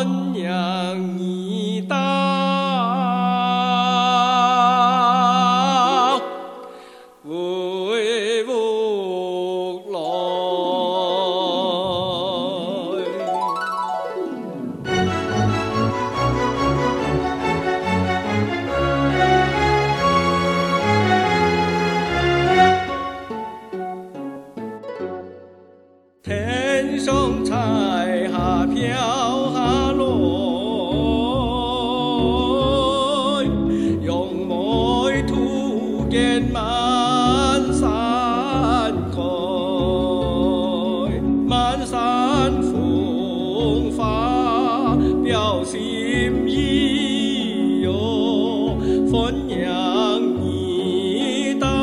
欢迎你到回屋来。天上彩霞飘下来，用爱土建满山开，满山风花表心意哟，欢迎你到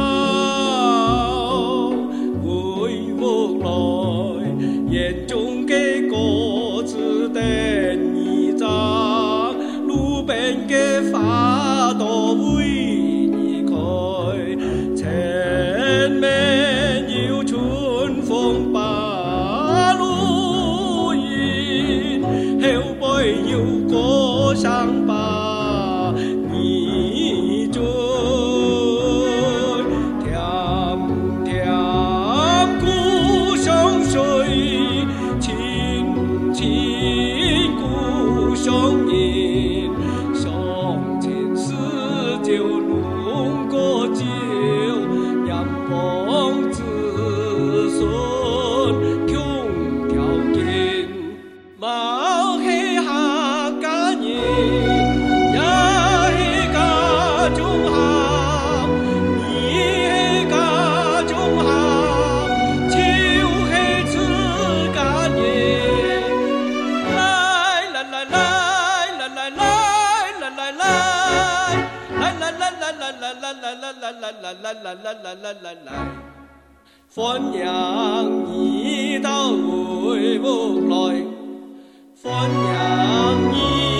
回屋来。眼中的果子等你长，路边的花朵为你开，前面有春风把路引，后背有歌声把你追。甜甜故乡水，亲亲故乡人，相见时就弄个酒，阳光子孙穷条件，冇去下家人，也去家中行，你去家中行，就去自家人。来来来来来来来来来来来来来，欢迎你到回屋来，欢迎你。